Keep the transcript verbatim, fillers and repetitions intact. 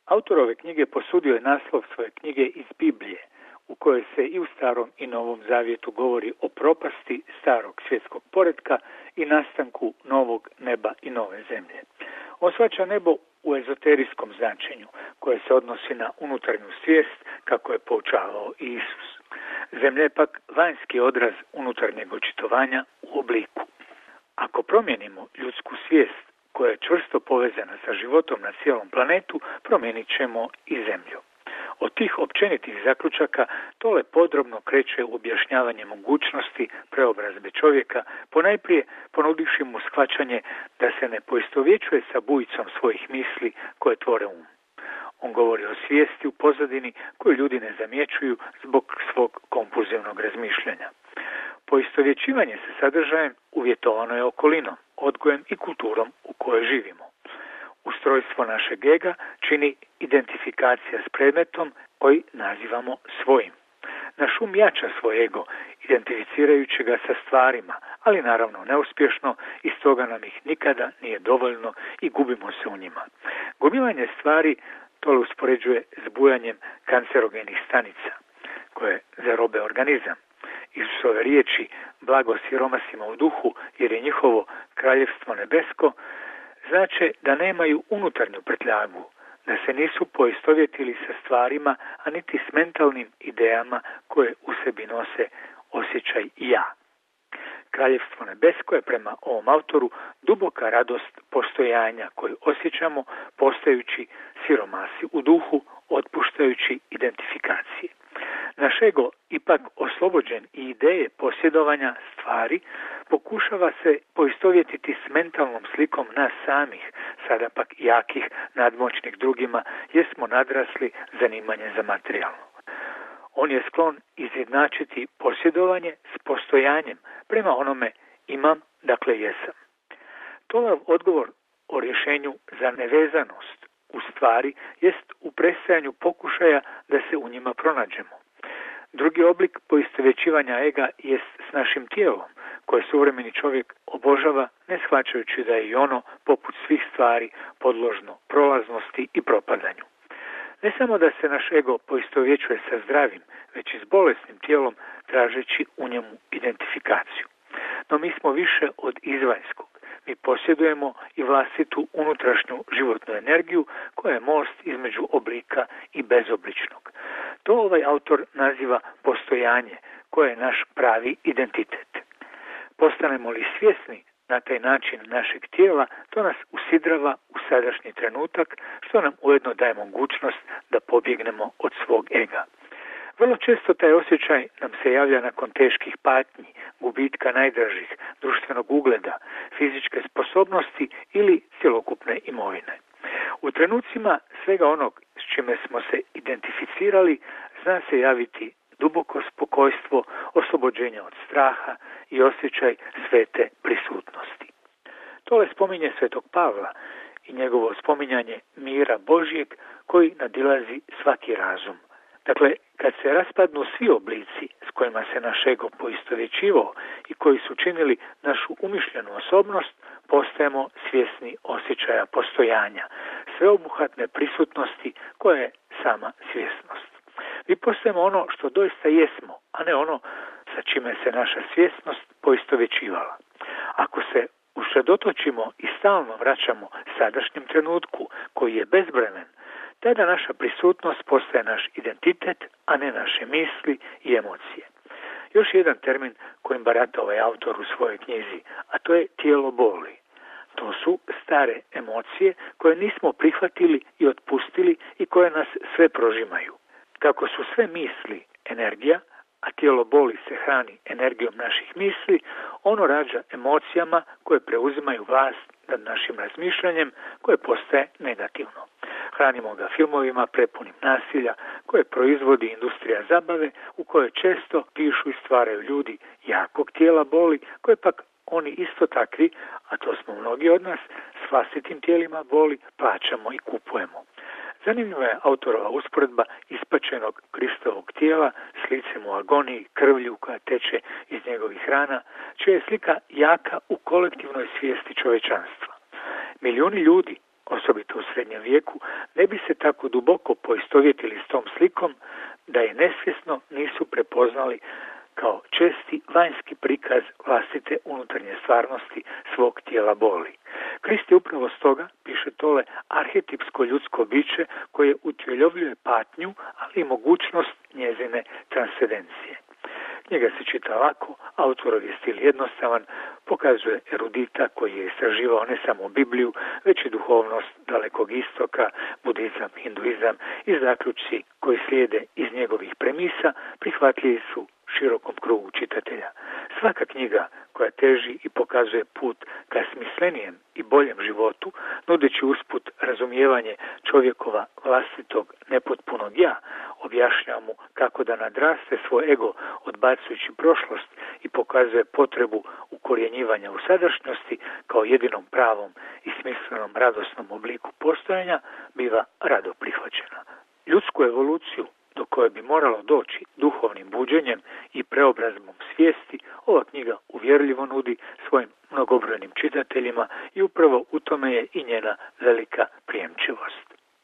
Autor ove knjige posudio je naslov svoje knjige iz Biblije, u kojoj se i u Starom i Novom Zavjetu govori o propasti starog svjetskog poretka i nastanku novog neba i nove zemlje. On shvaća nebo u ezoterijskom značenju, koje se odnosi na unutarnju svijest, kako je poučavao i Isus. Zemlja je pak vanjski odraz unutarnjeg očitovanja u obliku. Ako promijenimo ljudsku svijest, koja je čvrsto povezana sa životom na cijelom planetu, promijenit ćemo i zemlju. Od tih općenitih zaključaka Tole podrobno kreće u objašnjavanje mogućnosti preobrazbe čovjeka, ponajprije ponudivši mu shvaćanje da se ne poistovjećuje sa bujicom svojih misli koje tvore um. On govori o svijesti u pozadini koju ljudi ne zamjećuju zbog svog kompulzivnog razmišljanja. Poistovjećivanje sa sadržajem uvjetovano je okolinom, odgojem i kulturom u kojoj živimo. Ustrojstvo našeg ega čini identifikacija s predmetom koji nazivamo svojim. Naš um jača svoj ego, identificirajući ga sa stvarima, ali naravno neuspješno i stoga nam ih nikada nije dovoljno i gubimo se u njima. Gomilanje stvari Tole uspoređuje s bujanjem kancerogenih stanica, koje zarobe organizam. Isusove riječi blago siromasima u duhu, jer je njihovo kraljevstvo nebesko, znače da nemaju unutarnju prtljagu, da se nisu poistovjetili sa stvarima, a niti s mentalnim idejama koje u sebi nose osjećaj ja. Kraljevstvo nebesko je prema ovom autoru duboka radost postojanja koju osjećamo postajući siromasi u duhu, otpuštajući identifikacije. Naš ego, ipak oslobođen i ideje posjedovanja stvari, pokušava se poistovjetiti s mentalnom slikom nas samih, sada pak jakih, nadmoćnih drugima, jer smo nadrasli zanimanje za materijalno. On je sklon izjednačiti posjedovanje s postojanjem prema onome imam, dakle jesam. Tolav odgovor o rješenju za nevezanost u stvari jest u prestajanju pokušaja da se u njima pronađemo. Drugi oblik poistovjećivanja ega jest s našim tijelom, koje suvremeni čovjek obožava, ne shvaćajući da je i ono, poput svih stvari, podložno prolaznosti i propadanju. Ne samo da se naš ego poistovjećuje sa zdravim, već i s bolesnim tijelom, tražeći u njemu identifikaciju. No mi smo više od izvanjskog. Mi posjedujemo i vlastitu unutrašnju životnu energiju koja je most između oblika i bezobličnog. To ovaj autor naziva postojanje, koje je naš pravi identitet. Postanemo li svjesni na taj način našeg tijela, to nas usidrava u sadašnji trenutak, što nam ujedno daje mogućnost da pobjegnemo od svog ega. Vrlo često taj osjećaj nam se javlja nakon teških patnji, gubitka najdražih, društvenog ugleda, fizičke sposobnosti ili cjelokupne imovine. U trenucima svega onog s čime smo se identificirali, zna se javiti duboko spokojstvo, oslobođenje od straha i osjećaj svete prisutnosti. Tole spominje svetog Pavla i njegovo spominjanje mira Božjeg koji nadilazi svaki razum. Dakle, kad se raspadnu svi oblici s kojima se naš ego poistovjećivao i koji su činili našu umišljenu osobnost, postajemo svjesni osjećaja postojanja, sveobuhvatne prisutnosti koja je sama svjesnost. Mi postajemo ono što doista jesmo, a ne ono sa čime se naša svjesnost poistovjećivala. Ako se usredotočimo i stalno vraćamo sadašnjem trenutku koji je bezbremen, tada naša prisutnost postaje naš identitet, a ne naše misli i emocije. Još jedan termin kojim barata ovaj autor u svojoj knjizi, a to je tijelo boli. To su stare emocije koje nismo prihvatili i otpustili i koje nas sve prožimaju. Kako su sve misli energija, a tijelo boli se hrani energijom naših misli, ono rađa emocijama koje preuzimaju vlast nad našim razmišljanjem, koje postaje negativno. Hranimo ga filmovima prepunim nasilja, koje proizvodi industrija zabave, u kojoj često pišu i stvaraju ljudi jakog tijela boli, koje pak oni isto takvi, a to smo mnogi od nas, s vlastitim tijelima boli plaćamo i kupujemo. Zanimljiva je autorova usporedba ispačenog Kristovog tijela s licem u agoniji, krvlju koja teče iz njegovih rana, čija je slika jaka u kolektivnoj svijesti čovječanstva. Milijuni ljudi, osobito u srednjem vijeku, ne bi se tako duboko poistovjetili s tom slikom da je nesvjesno nisu prepoznali kao česti vanjski prikaz vlastite unutarnje stvarnosti svog tijela boli. Krist je upravo stoga, piše Tole, arhetipsko ljudsko biće koje utjelovljuje patnju, ali i mogućnost njezine transcendencije. Knjiga se čita lako, autorov je stil jednostavan, pokazuje erudita koji je istraživao ne samo Bibliju, već i duhovnost Dalekog istoka, budizam, hinduizam i zaključci koji slijede iz njegovih premisa prihvatljivi su širokom krugu čitatelja. Svaka knjiga koja teži i pokazuje put ka smislenijem i boljem životu, nudeći usput razumijevanje čovjekova vlastitog nepotpunog ja, objašnjava mu kako da nadraste svoj ego odbacujući prošlost i pokazuje potrebu ukorjenjivanja u sadašnjosti kao jedinom pravom i smislenom radosnom obliku postojanja, biva rado prihvaćena. Ljudsku evoluciju do koje bi moralo doći duhovnim buđenjem i preobrazbom svijesti, ova knjiga uvjerljivo nudi svojim mnogobrojnim čitateljima i upravo u tome je i njena velika prijemčivost.